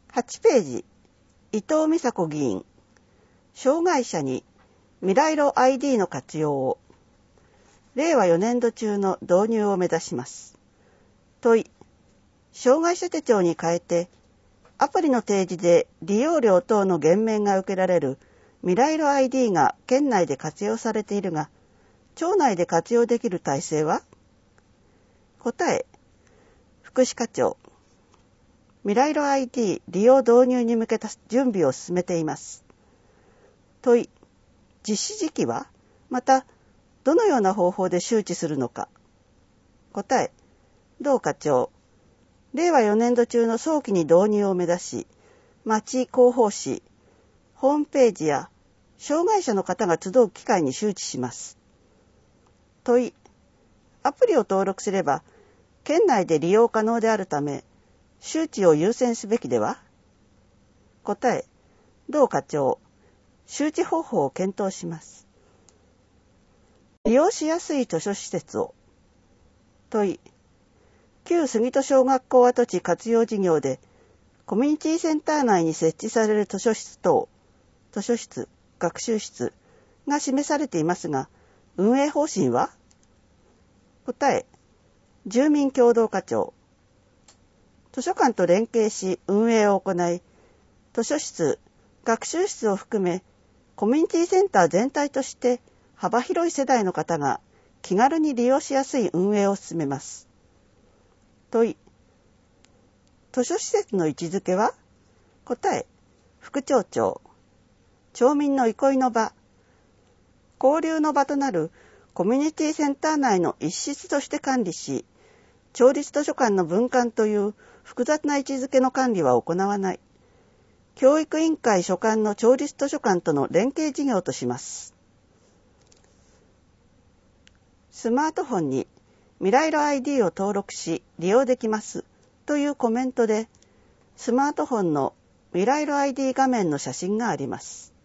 8ページ、伊藤美佐子議員、障害者に未来路 ID の活用を、令和4年度中の導入を目指します。問い、障害者手帳に変えて、アプリの提示で利用料等の減免が受けられる未来路 ID が県内で活用されているが、町内で活用できる体制は？答え、福祉課長、未来路 ID 利用導入に向けた準備を進めています。問い、実施時期は？また、どのような方法で周知するのか。答え、同課長、令和4年度中の早期に導入を目指し、町広報誌、ホームページや障害者の方が集う機会に周知します。問い、アプリを登録すれば、県内で利用可能であるため、周知を優先すべきでは？答え、同課長、周知方法を検討します。利用しやすい図書施設を。問い、旧杉戸小学校跡地活用事業で、コミュニティセンター内に設置される図書室等、図書室、学習室が示されていますが、運営方針は？答え、住民協同課長、図書館と連携し運営を行い、図書室、学習室を含め、コミュニティセンター全体として幅広い世代の方が気軽に利用しやすい運営を進めます。問い、図書施設の位置づけは？答え、副町長、町民の憩いの場、交流の場となるコミュニティセンター内の一室として管理し、町立図書館の分館という複雑な位置づけの管理は行わない。教育委員会所管の町立図書館との連携事業とします。スマートフォンに未来路 ID を登録し利用できますというコメントで、スマートフォンの未来路 ID 画面の写真があります。